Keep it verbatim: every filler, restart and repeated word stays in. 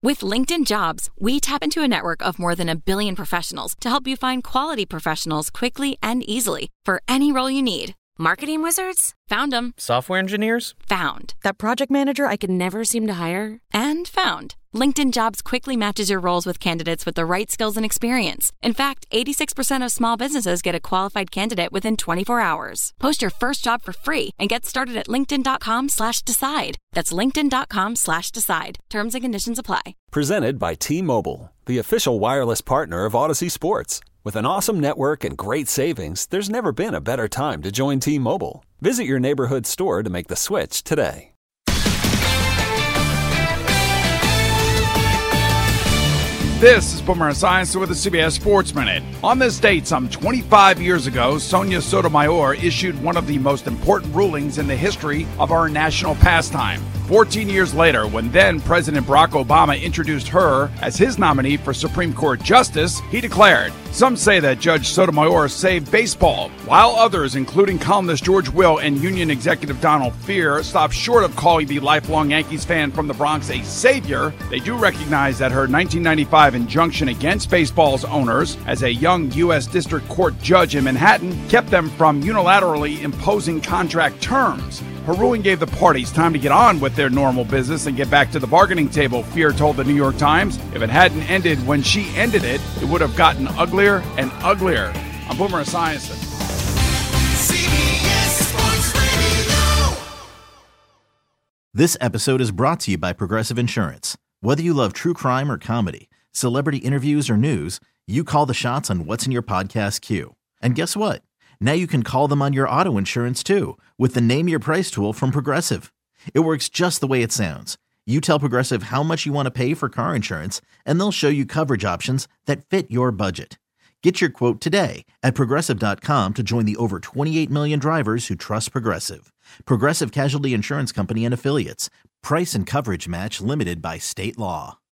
With LinkedIn Jobs, we tap into a network of more than a billion professionals to help you find quality professionals quickly and easily for any role you need. Marketing wizards? Found them. Software engineers? Found. That project manager I could never seem to hire? And found. LinkedIn Jobs quickly matches your roles with candidates with the right skills and experience. In fact, eighty-six percent of small businesses get a qualified candidate within twenty-four hours. Post your first job for free and get started at linkedin.com slash decide. That's linkedin.com slash decide. Terms and conditions apply. Presented by T-Mobile, the official wireless partner of Odyssey Sports. With an awesome network and great savings, there's never been a better time to join T-Mobile. Visit your neighborhood store to make the switch today. This is Boomer Esiason with the C B S Sports Minute. On this date, some twenty-five years ago, Sonia Sotomayor issued one of the most important rulings in the history of our national pastime. fourteen years later, when then President Barack Obama introduced her as his nominee for Supreme Court Justice, he declared, "Some say that Judge Sotomayor saved baseball," while others, including columnist George Will and Union Executive Donald Fehr, stopped short of calling the lifelong Yankees fan from the Bronx a savior. They do recognize that her nineteen ninety-five injunction against baseball's owners as a young U S District Court judge in Manhattan kept them from unilaterally imposing contract terms. Her ruling gave the parties time to get on with their normal business and get back to the bargaining table, Fehr told the New York Times. If it hadn't ended when she ended it, it would have gotten uglier and uglier. I'm Boomer Esiason. This episode is brought to you by Progressive Insurance. Whether you love true crime or comedy, celebrity interviews or news, you call the shots on what's in your podcast queue. And guess what? Now you can call them on your auto insurance too with the Name Your Price tool from Progressive. It works just the way it sounds. You tell Progressive how much you want to pay for car insurance, and they'll show you coverage options that fit your budget. Get your quote today at Progressive dot com to join the over twenty-eight million drivers who trust Progressive. Progressive Casualty Insurance Company and Affiliates. Price and coverage match limited by state law.